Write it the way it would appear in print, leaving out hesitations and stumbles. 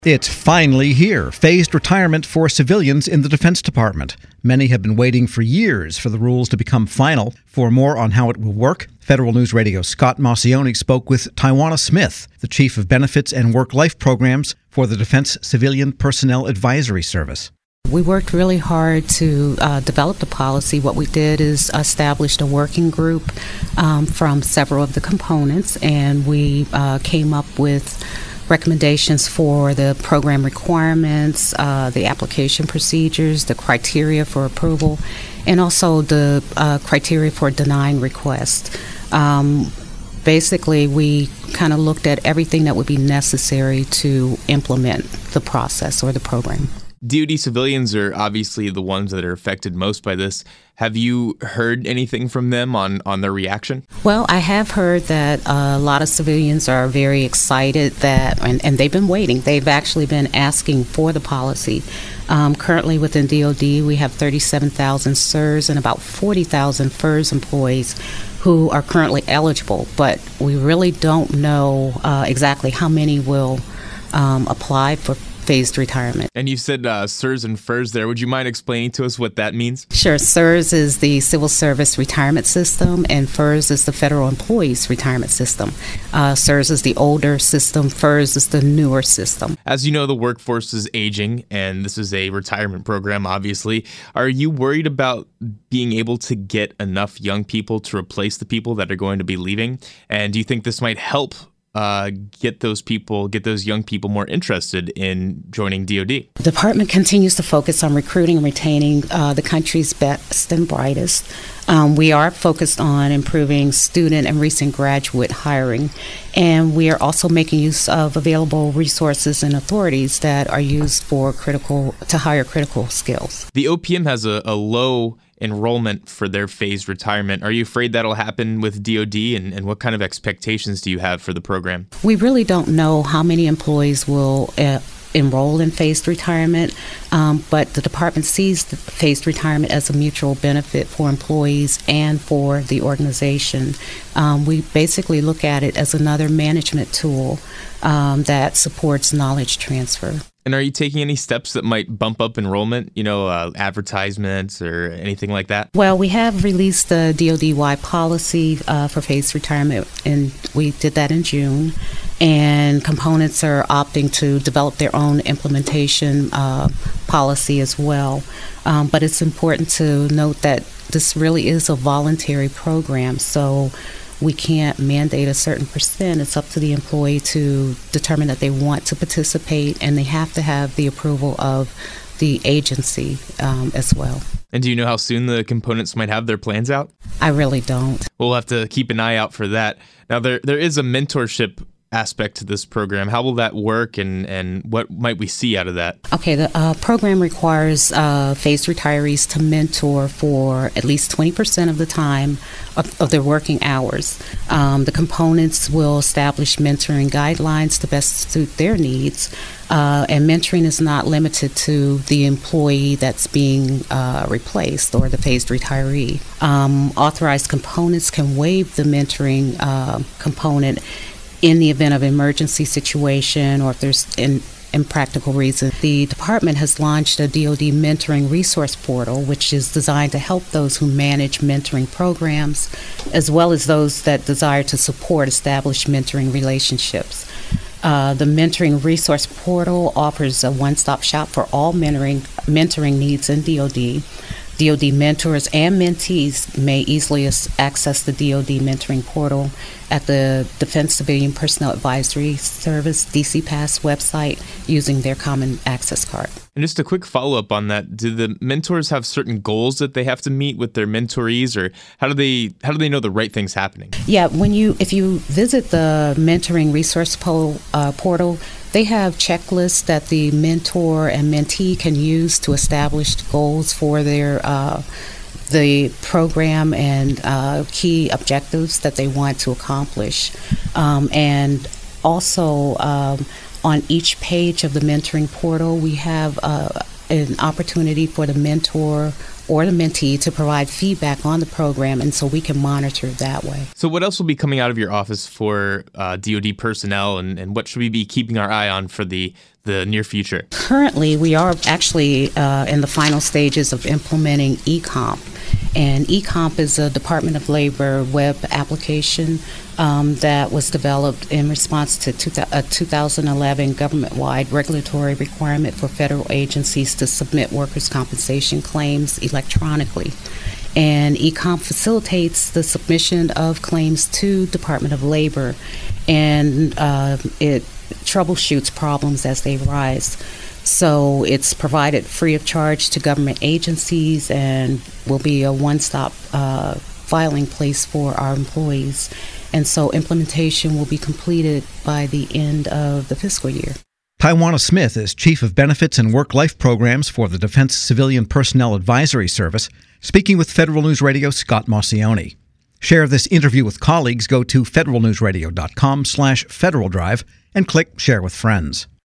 It's finally here, phased retirement for civilians in the Defense Department. Many have been waiting for years for the rules to become final. For more on how it will work, Federal News Radio's Scott Maucione spoke with Tawana Smith, the Chief of Benefits and Work-Life Programs for the Defense Civilian Personnel Advisory Service. We worked really hard to develop the policy. What we did is established a working group from several of the components, and we came up with recommendations for the program requirements, the application procedures, the criteria for approval, and also the criteria for denying requests. Basically, we kind of looked at everything that would be necessary to implement the process or the program. DoD civilians are obviously the ones that are affected most by this. Have you heard anything from them on their reaction? Well, I have heard that a lot of civilians are very excited that, and they've been waiting. They've actually been asking for the policy. Currently within DoD, we have 37,000 CSRS and about 40,000 FERS employees who are currently eligible, but we really don't know exactly how many will apply for phased retirement. And you said CSRS and FERS there. Would you mind explaining to us what that means? Sure. CSRS is the Civil Service Retirement System, and FERS is the Federal Employees Retirement System. CSRS is the older system. FERS is the newer system. As you know, the workforce is aging, and this is a retirement program, obviously. Are you worried about being able to get enough young people to replace the people that are going to be leaving? And do you think this might help get those young people more interested in joining DoD? The department continues to focus on recruiting and retaining the country's best and brightest. We are focused on improving student and recent graduate hiring, and we are also making use of available resources and authorities that are used to hire critical skills. The OPM has a low enrollment for their phased retirement. Are you afraid that'll happen with DoD, and what kind of expectations do you have for the program? We really don't know how many employees will enroll in phased retirement, but the department sees the phased retirement as a mutual benefit for employees and for the organization. We basically look at it as another management tool that supports knowledge transfer. And are you taking any steps that might bump up enrollment, advertisements or anything like that? Well, we have released the DoD-wide policy for phased retirement, and we did that in June. And components are opting to develop their own implementation policy as well. But it's important to note that this really is a voluntary program, so we can't mandate a certain percent. It's up to the employee to determine that they want to participate, and they have to have the approval of the agency as well. And do you know how soon the components might have their plans out? I really don't. We'll have to keep an eye out for that. Now, there is a mentorship aspect to this program. How will that work, and what might we see out of that? Okay, the program requires phased retirees to mentor for at least 20% of the time of their working hours. The components will establish mentoring guidelines to best suit their needs, and mentoring is not limited to the employee that's being replaced or the phased retiree. Authorized components can waive the mentoring component in the event of emergency situation or if there's impractical reason. The department has launched a DoD mentoring resource portal, which is designed to help those who manage mentoring programs, as well as those that desire to support established mentoring relationships. The mentoring resource portal offers a one-stop shop for all mentoring needs in DoD. DoD mentors and mentees may easily access the DoD mentoring portal at the Defense Civilian Personnel Advisory Service DCPAS website using their common access card. And just a quick follow-up on that, do the mentors have certain goals that they have to meet with their mentorees, or how do they know the right thing's happening? Yeah, if you visit the mentoring resource portal, they have checklists that the mentor and mentee can use to establish goals for their the program and key objectives that they want to accomplish. And also on each page of the mentoring portal, we have an opportunity for the mentor or the mentee to provide feedback on the program, and so we can monitor that way. So what else will be coming out of your office for DoD personnel, and what should we be keeping our eye on for the near future? Currently, we are actually in the final stages of implementing eComp. And eComp is a Department of Labor web application that was developed in response to a 2011 government-wide regulatory requirement for federal agencies to submit workers' compensation claims electronically. And eComp facilitates the submission of claims to Department of Labor, and it troubleshoots problems as they arise. So it's provided free of charge to government agencies and will be a one-stop filing place for our employees. And so implementation will be completed by the end of the fiscal year. Taiwana Smith is Chief of Benefits and Work-Life Programs for the Defense Civilian Personnel Advisory Service, speaking with Federal News Radio Scott Maucione. Share this interview with colleagues. Go to federalnewsradio.com/Federal Drive and click Share with Friends.